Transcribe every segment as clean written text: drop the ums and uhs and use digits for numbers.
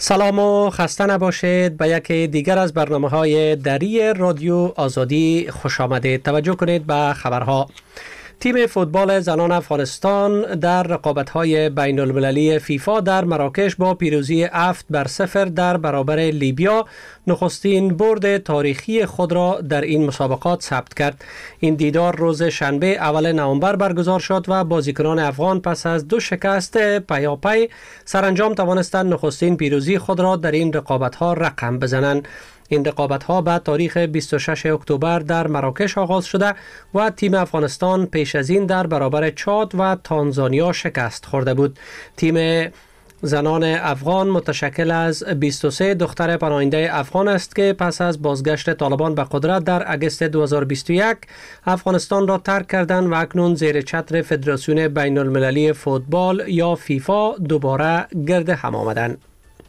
سلام و خسته نباشید به یکی دیگر از برنامه‌های دری رادیو آزادی خوش آمدید. توجه کنید به خبرها. تیم فوتبال زنان افغانستان در رقابت‌های بین المللی فیفا در مراکش با پیروزی 7-0 در برابر لیبیا نخستین برد تاریخی خود را در این مسابقات ثبت کرد. این دیدار روز شنبه اول نوامبر برگزار شد و بازیکنان افغان پس از 2 شکست پیاپی سرانجام توانستند نخستین پیروزی خود را در این رقابت‌ها رقم بزنند. این رقابت‌ها به تاریخ 26 اکتبر در مراکش آغاز شده و تیم افغانستان پیش از این در برابر چاد و تانزانیا شکست خورده بود. تیم زنان افغان متشکل از 23 دختر پناهنده افغان است که پس از بازگشت طالبان به قدرت در اگست 2021 افغانستان را ترک کردند و اکنون زیر چتر فدراسیون بین المللی فوتبال یا فیفا دوباره گرد هم آمدند.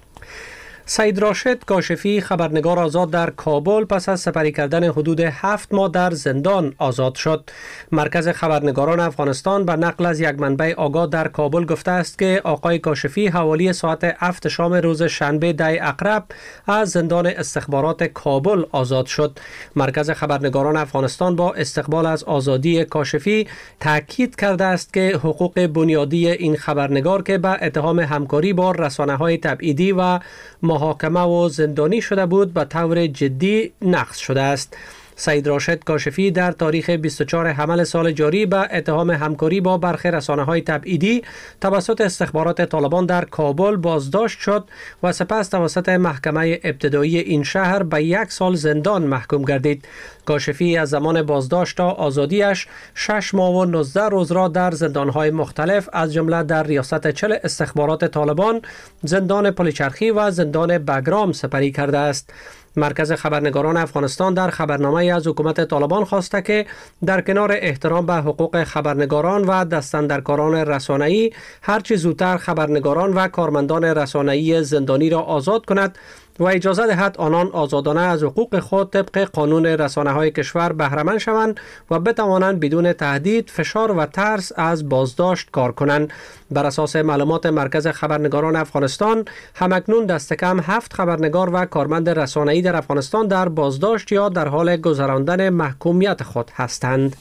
سید راشد کاشفی خبرنگار آزاد در کابل پس از سپری کردن حدود 7 ماه در زندان آزاد شد. مرکز خبرنگاران افغانستان به نقل از یک منبع آگاه در کابل گفته است که آقای کاشفی حوالی ساعت 7 شام روز شنبه 10 اقرب از زندان استخبارات کابل آزاد شد. مرکز خبرنگاران افغانستان با استقبال از آزادی کاشفی تاکید کرده است که حقوق بنیادی این خبرنگار که به اتهام همکاری با رسانه‌های تبعیدی و محاکمه و زندانی شده بود به طور جدی نقض شده است. سید راشد کاشفی در تاریخ 24 حمل سال جاری به اتهام همکاری با برخی رسانه‌های تبعیدی توسط استخبارات طالبان در کابل بازداشت شد و سپس توسط محکمه ابتدایی این شهر به 1 سال زندان محکوم گردید. کاشفی از زمان بازداشت تا آزادیش 6 ماه و 19 روز را در زندان‌های مختلف از جمله در ریاست چل استخبارات طالبان، زندان پلیچرخی و زندان بگرام سپری کرده است. مرکز خبرنگاران افغانستان در خبرنامه از حکومت طالبان خواسته که در کنار احترام به حقوق خبرنگاران و دستاندرکاران رسانه‌ای هرچه زودتر خبرنگاران و کارمندان رسانه‌ای زندانی را آزاد کند و اجازه دهد آنان آزادانه از حقوق خود طبق قانون رسانه‌های کشور بهره مند شوند و بتوانند بدون تهدید، فشار و ترس از بازداشت کار کنند. بر اساس معلومات مرکز خبرنگاران افغانستان همکنون دست کم 7 خبرنگار و کارمند رسانه‌ای در افغانستان در بازداشت یا در حال گذراندن محکومیت خود هستند.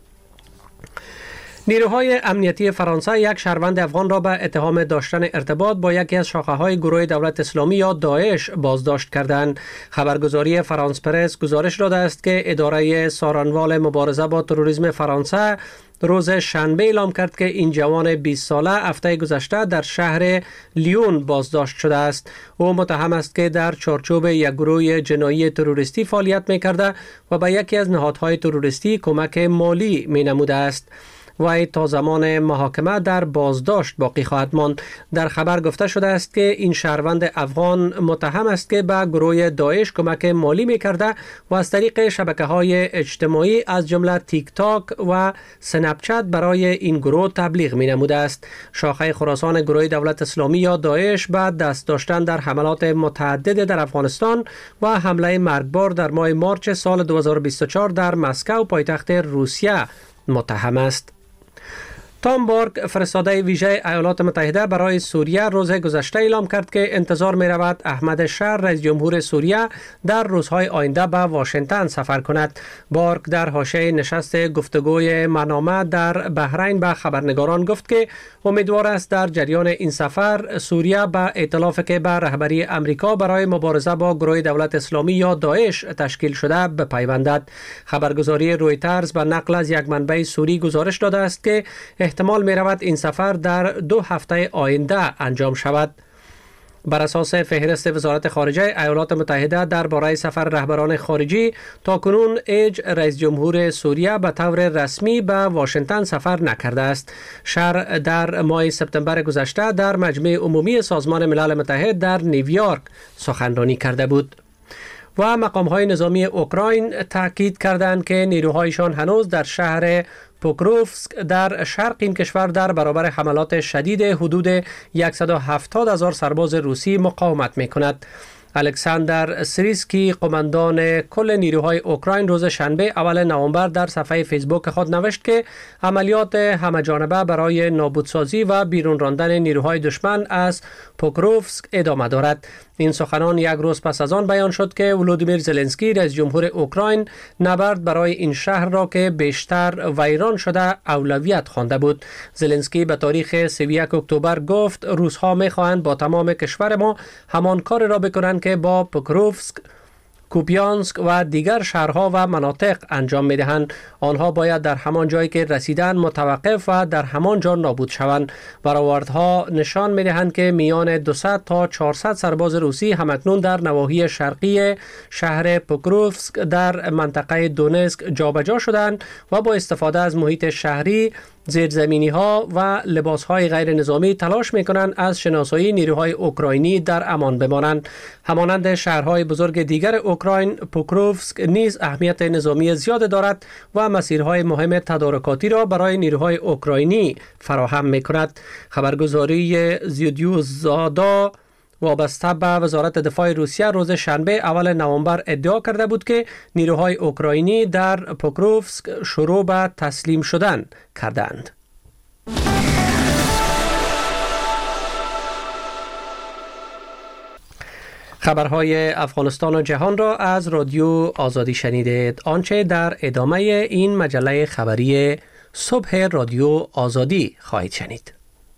نیروهای امنیتی فرانسه یک شهروند افغان را به اتهام داشتن ارتباط با یکی از شاخه‌های گروه دولت اسلامی یا داعش بازداشت کردند. خبرگزاری فرانس پرس گزارش داده است که اداره سارنوال مبارزه با تروریسم فرانسه روز شنبه اعلام کرد که این جوان 20 ساله هفته گذشته در شهر لیون بازداشت شده است. او متهم است که در چارچوب یک گروه جنایی تروریستی فعالیت می‌کرده و به یکی از نهادهای تروریستی کمک مالی می‌نموده است. وی تا زمان محاکمه در بازداشت باقی خواهد ماند. در خبر گفته شده است که این شهروند افغان متهم است که به گروه داعش کمک مالی می‌کرده و از طریق شبکه‌های اجتماعی از جمله تیک تاک و سنپ چت برای این گروه تبلیغ می‌نموده است. شاخه خراسان گروه دولت اسلامی یا داعش به دست داشتن در حملات متعدد در افغانستان و حمله مرگبار در ماه مارچ سال 2024 در مسکو پایتخت روسیه متهم است. تام بارک فرستاده ویژه ایالات متحده برای سوریه روز گذشته اعلام کرد که انتظار می رود احمد شر رئیس جمهور سوریه در روزهای آینده به واشنگتن سفر کند. بارک در حاشیه نشست گفتگوی منامه در بحرین به خبرنگاران گفت که امیدوار است در جریان این سفر سوریه به ائتلافی که به رهبری امریکا برای مبارزه با گروه دولت اسلامی یا داعش تشکیل شده بپیوندد. خبرگزاری رویترز به نقل از یک منبع سوری گزارش داده است که احتمال می رود این سفر در 2 هفته آینده انجام شود. بر اساس فهرست وزارت خارجه ایالات متحده درباره سفر رهبران خارجی تاکنون رئیس جمهور سوریه به طور رسمی به واشنگتن سفر نکرده است. شر در ماه سپتامبر گذشته در مجمع عمومی سازمان ملل متحد در نیویورک سخنرانی کرده بود. و مقام‌های نظامی اوکراین تاکید کردند که نیروهایشان هنوز در شهر پوکروفسک در شرق این کشور در برابر حملات شدید حدود 170,000 سرباز روسی مقاومت می‌کند. الکساندر سریسکی قماندان کل نیروهای اوکراین روز شنبه اول نوامبر در صفحه فیسبوک خود نوشت که عملیات همه‌جانبه برای نابودسازی و بیرون راندن نیروهای دشمن از پوکروفسک ادامه دارد. این سخنان یک روز پس از آن بیان شد که ولودیمیر زلنسکی رئیس جمهور اوکراین نبرد برای این شهر را که بیشتر ویران شده اولویت خوانده بود. زلنسکی به تاریخ 31 اکتبر گفت روس‌ها می‌خواهند با تمام کشور ما همان کار را بکنند که با پوکروفسک، کوپیانسک و دیگر شهرها و مناطق انجام می‌دهند. آنها باید در همان جایی که رسیدن متوقف و در همان جا نابود شوند. برآوردها نشان می‌دهند که میان 200 تا 400 سرباز روسی همکنون در نواحی شرقی شهر پوکروفسک در منطقه دونسک جابجا شدند و با استفاده از محیط شهری، زیرزمینی ها و لباس های غیر نظامی تلاش می کنند از شناسایی نیروهای اوکراینی در امان بمانند. همانند شهرهای بزرگ دیگر اوکراین، پوکروفسک نیز اهمیت نظامی زیاد دارد و مسیرهای مهم تدارکاتی را برای نیروهای اوکراینی فراهم می کند. خبرگزاری زیودیوزادا وابسته به وزارت دفاع روسیه روز شنبه اول نوامبر ادعا کرده بود که نیروهای اوکراینی در پوکروفسک شروع به تسلیم شدن کردند. خبرهای افغانستان و جهان را از رادیو آزادی شنیدید. آنچه در ادامه این مجله خبری صبح رادیو آزادی خواهید شنید.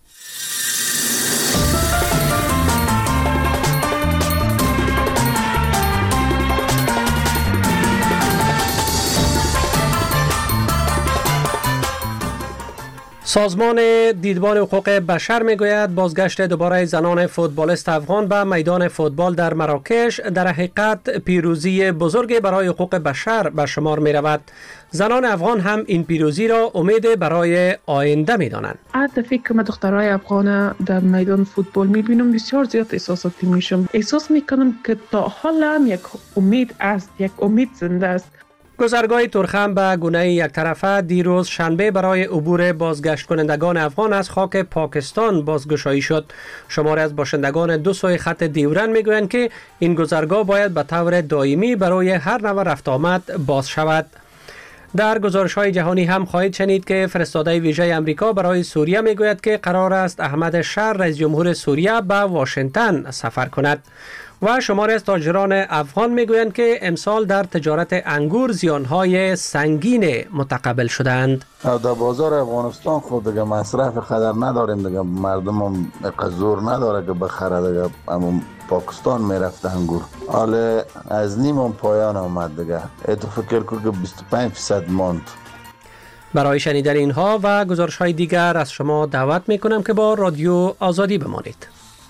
سازمان دیدبان حقوق بشر میگوید بازگشت دوباره زنان فوتبالیست افغان به میدان فوتبال در مراکش در حقیقت پیروزی بزرگی برای حقوق بشر به شمار می رود. زنان افغان هم این پیروزی را امید برای آینده می دانند. از دفعه که من دخترای افغان در میدان فوتبال می بینم بسیار زیاد احساساتی میشم. احساس میکنم که تا حالا هم یک امید است، یک امید زنده است. گذرگاه تورخم به گونه یک طرفه دیروز شنبه برای عبور بازگشت کنندگان افغان از خاک پاکستان بازگشایی شد. شماری از باشندگان دو سوی خط دیورن میگویند که این گذرگاه باید به طور دائمی برای هر نوع رفت آمد باز شود. در گزارش‌های جهانی هم خواهید شنید که فرستاده ویژه آمریکا برای سوریه میگوید که قرار است احمد شر رئیس جمهور سوریه به واشنگتن سفر کند. و شماری از تاجران افغان میگویند که امسال در تجارت انگور زیانهای سنگین متقبل شدند. در بازار افغانستان خود دیگه مصرف خطر نداریم دیگه، مردم هم زور نداره که بخره دیگه، همون پاکستان میرفت انگور. حالا از نیم پایان آمد دیگه، اتو فکر کن که 25% ماند. برای شنیدن اینها و گزارش‌های دیگر از شما دعوت میکنم که با رادیو آزادی بمانید.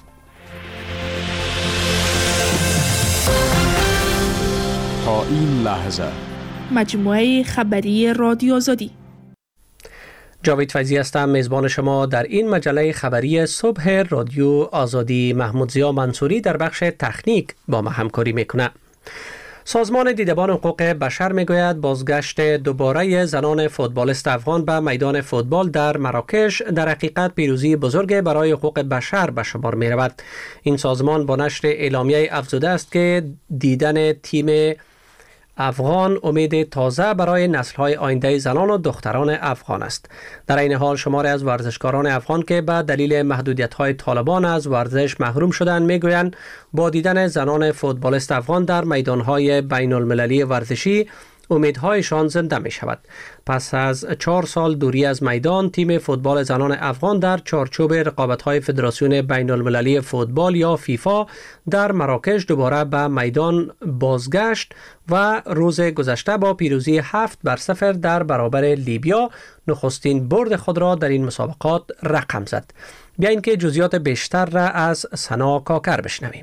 تا این لحظه مجموعه خبری رادیو آزادی. جاوید فیضی هستم، میزبان شما در این مجله خبری صبح رادیو آزادی. محمود ضیا منصوری در بخش تکنیک با ما همکاری میکنه. سازمان دیدبان حقوق بشر میگوید بازگشت دوباره زنان فوتبالیست افغان به میدان فوتبال در مراکش در حقیقت پیروزی بزرگ برای حقوق بشر به شمار می رود. این سازمان با نشر اعلامیه افزوده است که دیدن تیم افغان امید تازه برای نسل‌های آینده زنان و دختران افغان است. در این حال شماری از ورزشکاران افغان که به دلیل محدودیت‌های طالبان از ورزش محروم شدند میگویند با دیدن زنان فوتبالیست افغان در میدان‌های بین‌المللی ورزشی امیدهایشان زنده می شود. پس از 4 سال دوری از میدان، تیم فوتبال زنان افغان در چارچوب رقابت‌های فدراسیون بین‌المللی فوتبال یا فیفا در مراکش دوباره به میدان بازگشت و روز گذشته با پیروزی 7-0 در برابر لیبیا نخستین برد خود را در این مسابقات رقم زد. بیایید که جزئیات بیشتر را از سنا کاکر بشنویم.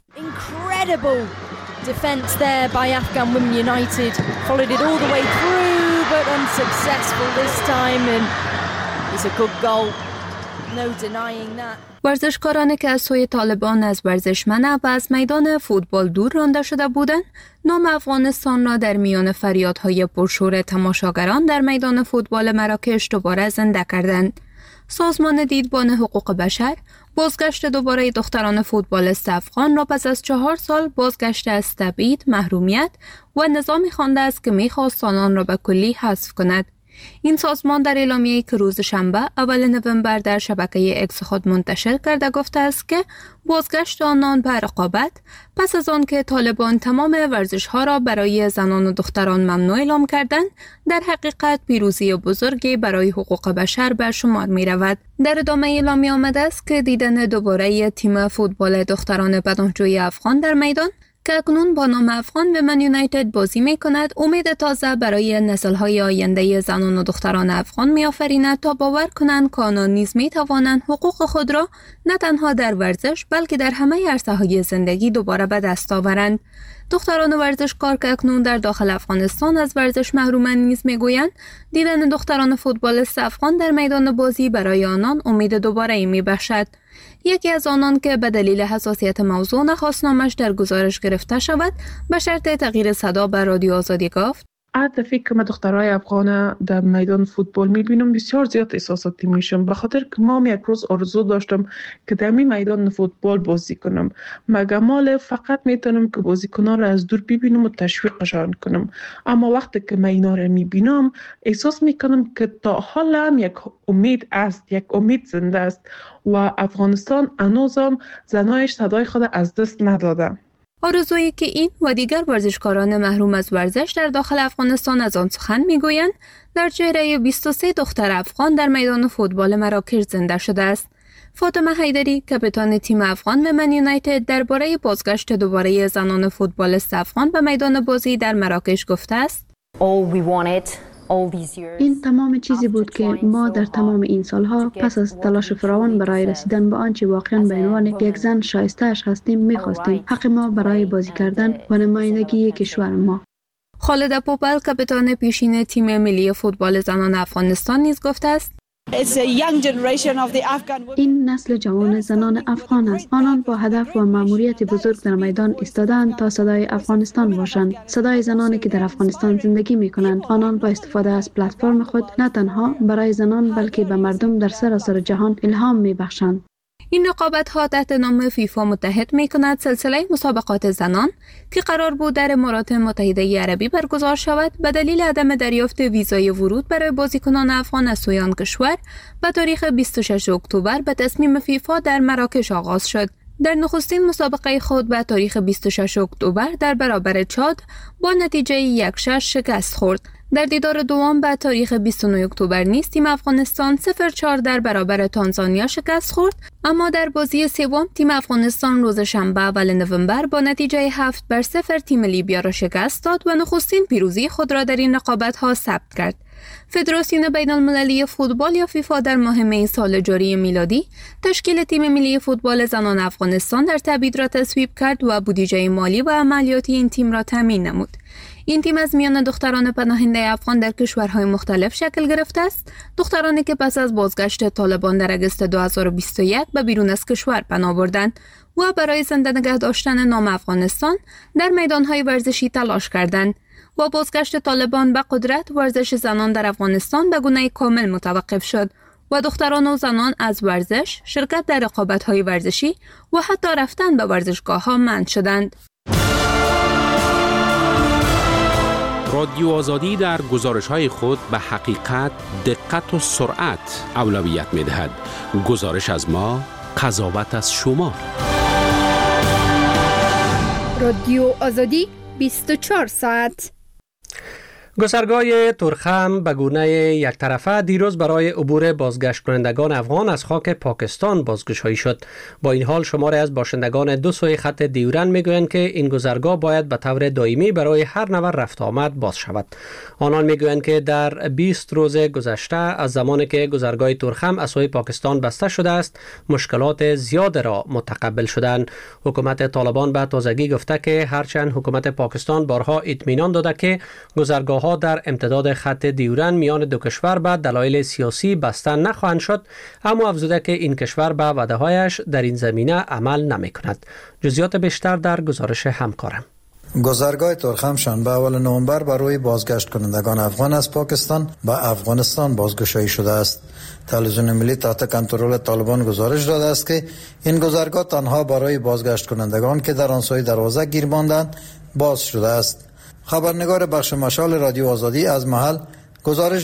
Defence there by Afghan Women United, followed it all the way through but unsuccessful this time, and it's a good goal, no denying that. ورزشکارانی که از سوی طالبان از ورزشمنه و از میدان فوتبال دور رانده شده بودند، نام افغانستان را در میان فریادهای پرشور تماشاگران در میدان فوتبال مراکش دوباره زنده کردند. سازمان دیدبان حقوق بشر بازگشت دوباره دختران فوتبالیست افغان را پس از 4 سال بازگشت از تبعید، محرومیت و نظامی خوانده است که می‌خواست آنان را به کلی حذف کند. این سازمان در اعلامیه‌ای که روز شنبه اول نوامبر در شبکه اکس خود منتشر کرده گفته است که بازگشت آنان به رقابت پس از آن که طالبان تمام ورزش‌ها را برای زنان و دختران ممنوع اعلام کردند، در حقیقت پیروزی بزرگی برای حقوق بشر به شمار می‌رود. در ادامه اعلامیه آمده است که دیدن دوباره تیم فوتبال دختران پناهجوی افغان در میدان که اکنون با نام افغان ومن یونایتد بازی می کند، امید تازه برای نسل‌های آینده زنان و دختران افغان می آفریند تا باور کنند که آنان نیز می توانند حقوق خود را نه تنها در ورزش بلکه در همه عرصه‌های زندگی دوباره به دست آورند. دختران ورزشکار که اکنون در داخل افغانستان از ورزش محرومند نیز میگویند دیدن دختران فوتبالیست افغان در میدان بازی برای آنان امید دوباره میبخشد. یکی از آنان که به دلیل حساسیت موضوع نخواست نامش در گزارش گرفته شود به شرط تغییر صدا به رادیو آزادی گفت: هر دفعه که من دخترای افغان در میدان فوتبال میبینم بسیار زیاد احساساتی میشم، به خاطر که ما یک روز آرزو داشتم که در میدان فوتبال بازی کنم. مگمال فقط میتونم که بازیکنان را از دور ببینم و تشویقشان کنم، اما وقتی که من اینا را میبینم احساس میکنم که تا حال هم یک امید است، یک امید زنده است و افغانستان هنوزم زنایش صدای خود از دست نداده. آرزویی که این و دیگر ورزشکاران محروم از ورزش در داخل افغانستان از آن سخن میگویند در چهره 23 دختر افغان در میدان فوتبال مراکش زنده شده است. فاطمه حیدری کاپیتان تیم افغان ومن یونایتد درباره بازگشت دوباره زنان فوتبالیست افغان به میدان بازی در مراکش گفته است: این تمام چیزی بود که ما در تمام این سالها پس از تلاش فراوان برای رسیدن به آنچه واقعا به عنوان یک زن شایسته‌اش هستیم می‌خواستیم. حق ما برای بازی کردن و نمایندگی کشور ما. خالد پوپل کاپیتان پیشین تیم ملی فوتبال زنان افغانستان نیز گفته است: این نسل جوان زنان افغان است. آنان با هدف و مأموریت بزرگ در میدان ایستادند تا صدای افغانستان باشند، صدای زنانی که در افغانستان زندگی می کنند. آنان با استفاده از پلتفرم خود نه تنها برای زنان بلکه به مردم در سراسر جهان الهام می بخشند. این رقابت‌ها تحت نام فیفا متحد می‌کند سلسله مسابقات زنان که قرار بود در امارات متحده عربی برگزار شود به دلیل عدم دریافت ویزای ورود برای بازیکنان افغان از سوی آن کشور به تاریخ 26 اکتبر به تصمیم فیفا در مراکش آغاز شد. در نخستین مسابقه خود به تاریخ 26 اکتبر در برابر چاد با نتیجه 1-6 شکست خورد. در دیدار دوم به تاریخ 29 اکتبر نیز تیم افغانستان 0-4 در برابر تانزانیا شکست خورد، اما در بازی سوم تیم افغانستان روز شنبه اول نوامبر با نتیجه 7-0 تیم لیبیا را شکست داد و نخستین پیروزی خود را در این رقابت‌ها ثبت کرد. فدراسیون بین المللی فوتبال یا فیفا در ماه می سال جاری میلادی تشکیل تیم ملی فوتبال زنان افغانستان در تبعید را تصویب کرد و بودجه مالی و عملیاتی این تیم را تامین نمود. این تیم از میان دختران پناهنده افغان در کشورهای مختلف شکل گرفته است، دخترانی که پس از بازگشت طالبان در اگست 2021 به بیرون از کشور پناه بردند و برای زنده نگه داشتن نام افغانستان در میدانهای ورزشی تلاش کردند. با بازگشت طالبان به قدرت ورزش زنان در افغانستان به گونه کامل متوقف شد و دختران و زنان از ورزش، شرکت در رقابت‌های ورزشی و حتی رفتن به ورزشگاه‌ها منع شدند. رادیو آزادی در گزارش‌های خود به حقیقت، دقت و سرعت اولویت می‌دهد. گزارش از ما، قضاوت از شما. رادیو آزادی 24 ساعت. گذرگاه تورخم به گونه یک طرفه دیروز برای عبور بازگشت کنندگان افغان از خاک پاکستان بازگشایی شد. با این حال شماری از باشندگان دو سوی خط دیورند میگویند که این گذرگاه باید به طور دائمی برای هر نفر رفت آمد باز شود. آنان میگویند که در 20 روز گذشته از زمانی که گذرگاه تورخم از سوی پاکستان بسته شده است مشکلات زیاد را متقبل شدند. حکومت طالبان به تازگی گفته که هرچند حکومت پاکستان بارها اطمینان داده که گذرگاه در امتداد خط دیورند میان دو کشور به دلایل سیاسی بسته نخواهند شد، اما افزوده که این کشور به وعده‌هایش در این زمینه عمل نمی‌کند. جزئیات بیشتر در گزارش همکارم. گذرگاه تورخم شنبه اول نوامبر برای بازگشت کنندگان افغان از پاکستان به افغانستان بازگشایی شده است. تلویزیون ملی تحت کنترل طالبان گزارش داده است که این گذرگاه تنها برای بازگشت کنندگان که در آن سوی دروازه گیر ماندند باز شده است. خبرنگار بخش مشال رادیو آزادی از محل گزارش